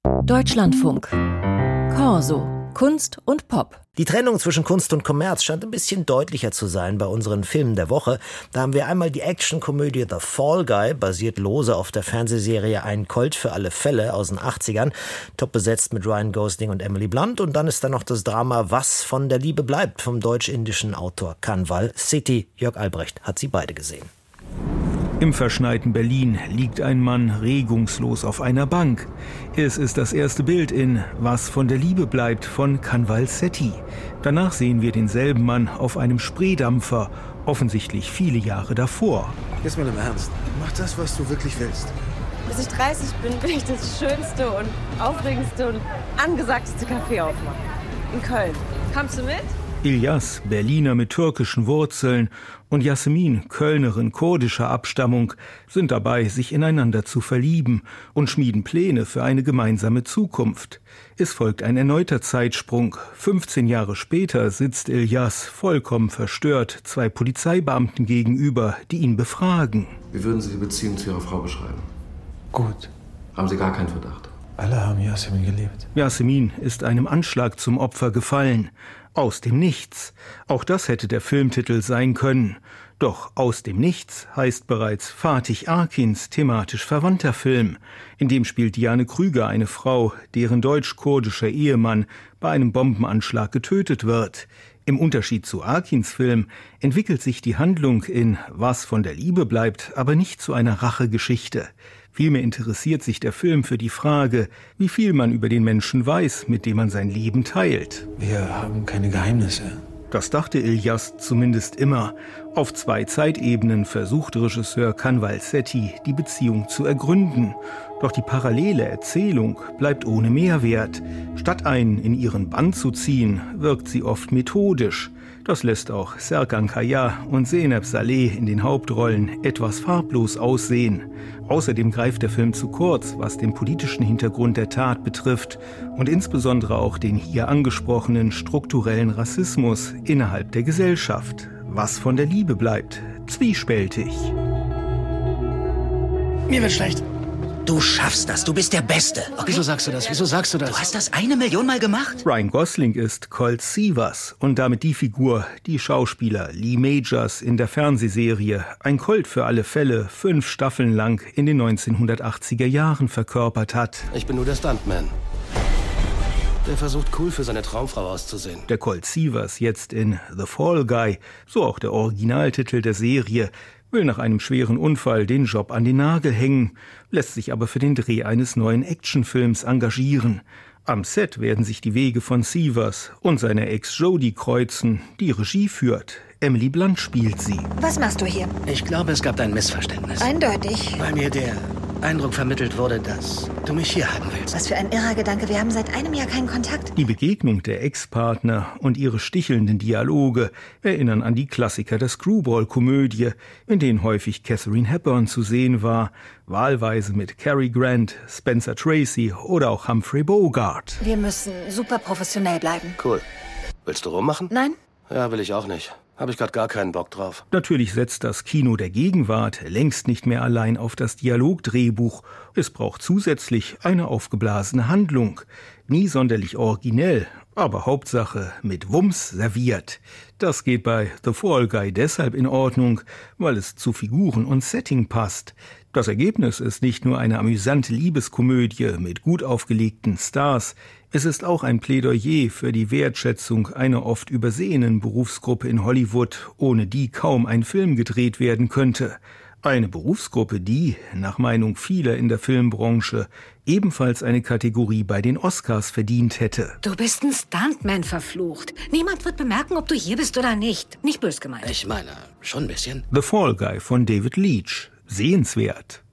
Deutschlandfunk. Corso. Kunst und Pop. Die Trennung zwischen Kunst und Kommerz scheint ein bisschen deutlicher zu sein bei unseren Filmen der Woche. Da haben wir einmal die Actionkomödie The Fall Guy, basiert lose auf der Fernsehserie Ein Colt für alle Fälle aus den 80ern, top besetzt mit Ryan Gosling und Emily Blunt. Und dann ist da noch das Drama Was von der Liebe bleibt vom deutsch-indischen Autor Kanwal Sethi. Jörg Albrecht hat sie beide gesehen. Im verschneiten Berlin liegt ein Mann regungslos auf einer Bank. Es ist das erste Bild in Was von der Liebe bleibt von Kanwal Sethi. Danach sehen wir denselben Mann auf einem Spreedampfer, offensichtlich viele Jahre davor. Jetzt mal im Ernst. Mach das, was du wirklich willst. Bis ich 30 bin, will ich das schönste und aufregendste und angesagteste Café aufmachen. In Köln. Kommst du mit? Ilyas, Berliner mit türkischen Wurzeln, und Yasemin, Kölnerin kurdischer Abstammung, sind dabei, sich ineinander zu verlieben und schmieden Pläne für eine gemeinsame Zukunft. Es folgt ein erneuter Zeitsprung. 15 Jahre später sitzt Ilyas vollkommen verstört 2 Polizeibeamten gegenüber, die ihn befragen. Wie würden Sie die Beziehung zu Ihrer Frau beschreiben? Gut. Haben Sie gar keinen Verdacht? Alle haben Yasemin geliebt. Yasemin ist einem Anschlag zum Opfer gefallen. Aus dem Nichts. Auch das hätte der Filmtitel sein können. Doch Aus dem Nichts heißt bereits Fatih Akins thematisch verwandter Film. In dem spielt Diane Krüger eine Frau, deren deutsch-kurdischer Ehemann bei einem Bombenanschlag getötet wird. Im Unterschied zu Akins Film entwickelt sich die Handlung in Was von der Liebe bleibt aber nicht zu einer Rachegeschichte. Vielmehr interessiert sich der Film für die Frage, wie viel man über den Menschen weiß, mit dem man sein Leben teilt. Wir haben keine Geheimnisse. Das dachte Ilyas zumindest immer. Auf 2 Zeitebenen versucht Regisseur Kanwal Sethi, die Beziehung zu ergründen. Doch die parallele Erzählung bleibt ohne Mehrwert. Statt einen in ihren Bann zu ziehen, wirkt sie oft methodisch. Das lässt auch Serkan Kaya und Zeynep Saleh in den Hauptrollen etwas farblos aussehen. Außerdem greift der Film zu kurz, was den politischen Hintergrund der Tat betrifft und insbesondere auch den hier angesprochenen strukturellen Rassismus innerhalb der Gesellschaft. Was von der Liebe bleibt, zwiespältig. Mir wird schlecht. Du schaffst das, du bist der Beste. Okay? Wieso sagst du das? Wieso sagst du das? Du hast das 1 Million Mal gemacht? Ryan Gosling ist Colt Sievers und damit die Figur, die Schauspieler Lee Majors in der Fernsehserie Ein Colt für alle Fälle 5 Staffeln lang in den 1980er Jahren verkörpert hat. Ich bin nur der Stuntman. Der versucht, cool für seine Traumfrau auszusehen. Der Colt Sievers jetzt in The Fall Guy, so auch der Originaltitel der Serie, will nach einem schweren Unfall den Job an den Nagel hängen, lässt sich aber für den Dreh eines neuen Actionfilms engagieren. Am Set werden sich die Wege von Sievers und seiner Ex Jodie kreuzen, die Regie führt. Emily Blunt spielt sie. Was machst du hier? Ich glaube, es gab ein Missverständnis. Eindeutig. Weil mir der Eindruck vermittelt wurde, dass du mich hier haben willst. Was für ein irrer Gedanke. Wir haben seit einem Jahr keinen Kontakt. Die Begegnung der Ex-Partner und ihre stichelnden Dialoge erinnern an die Klassiker der Screwball-Komödie, in denen häufig Katharine Hepburn zu sehen war, wahlweise mit Cary Grant, Spencer Tracy oder auch Humphrey Bogart. Wir müssen super professionell bleiben. Cool. Willst du rummachen? Nein? Ja, will ich auch nicht. Habe ich gerade gar keinen Bock drauf. Natürlich setzt das Kino der Gegenwart längst nicht mehr allein auf das Dialogdrehbuch. Es braucht zusätzlich eine aufgeblasene Handlung. Nie sonderlich originell, aber Hauptsache mit Wumms serviert. Das geht bei The Fall Guy deshalb in Ordnung, weil es zu Figuren und Setting passt. Das Ergebnis ist nicht nur eine amüsante Liebeskomödie mit gut aufgelegten Stars, es ist auch ein Plädoyer für die Wertschätzung einer oft übersehenen Berufsgruppe in Hollywood, ohne die kaum ein Film gedreht werden könnte. Eine Berufsgruppe, die, nach Meinung vieler in der Filmbranche, ebenfalls eine Kategorie bei den Oscars verdient hätte. Du bist ein Stuntman, verflucht. Niemand wird bemerken, ob du hier bist oder nicht. Nicht bös gemeint. Ich meine, schon ein bisschen. The Fall Guy von David Leitch. Sehenswert.